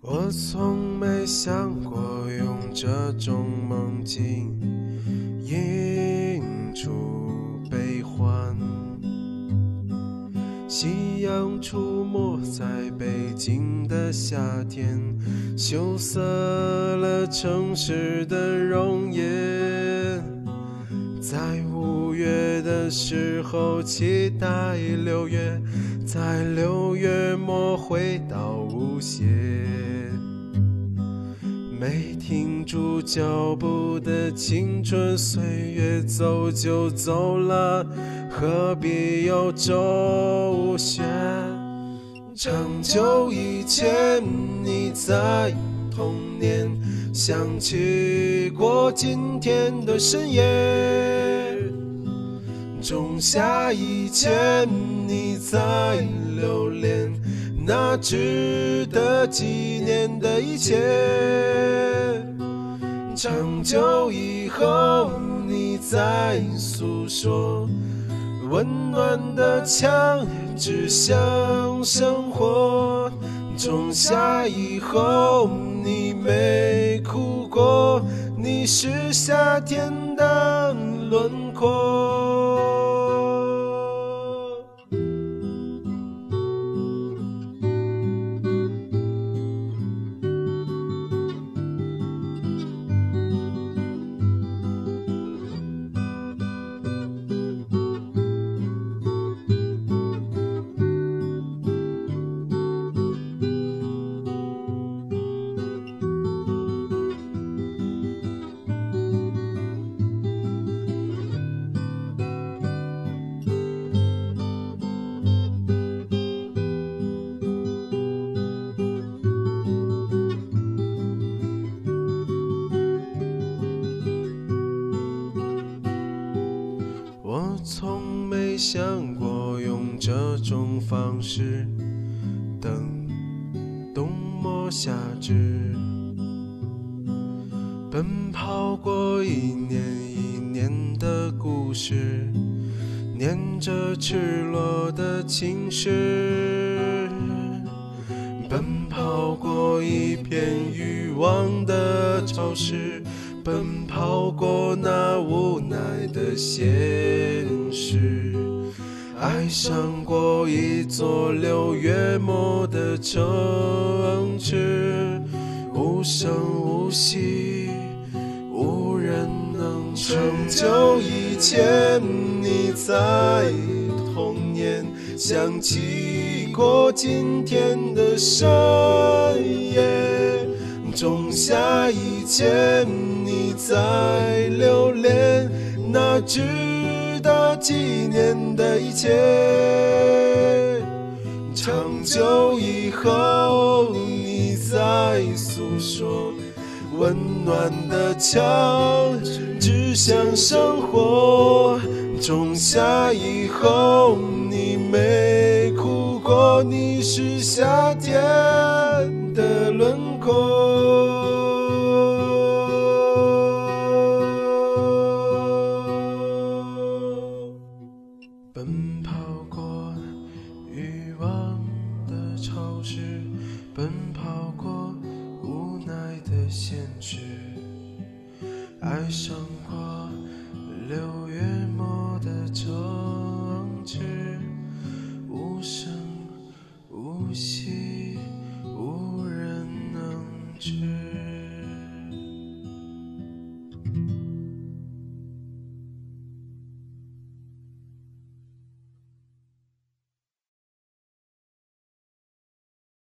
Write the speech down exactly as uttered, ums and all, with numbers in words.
我从没想过用这种梦境映出悲欢。夕阳出没在北京的夏天，羞涩了城市的容颜。在五月的时候期待六月，在六月末回到无邪。没停住脚步的青春岁月，走就走了，何必有周旋？长久以前，你在童年想起过今天的深夜。仲夏以前，你在留恋那值得纪念的一切。长久以后，你在诉说温暖的墙指向生活。仲夏以后，你没哭过，你是夏天的轮廓。我从没想过用这种方式等冬末夏至，奔跑过一年一年的故事，念着赤裸的情诗，奔跑过一片欲望的潮湿，奔跑过那无奈的现实，爱上过一座六月末的城池，无声无息，无人能知。长久以前，你在童年想起过今天的深夜。仲夏以前，你在留恋那值得纪念的一切。长久以后，你在诉说温暖的墙指向生活。仲夏以后，你没哭过，你是夏天的轮廓。奔跑过欲望的潮湿，奔跑过无奈的现实，爱上过六月末的城池，无声无息。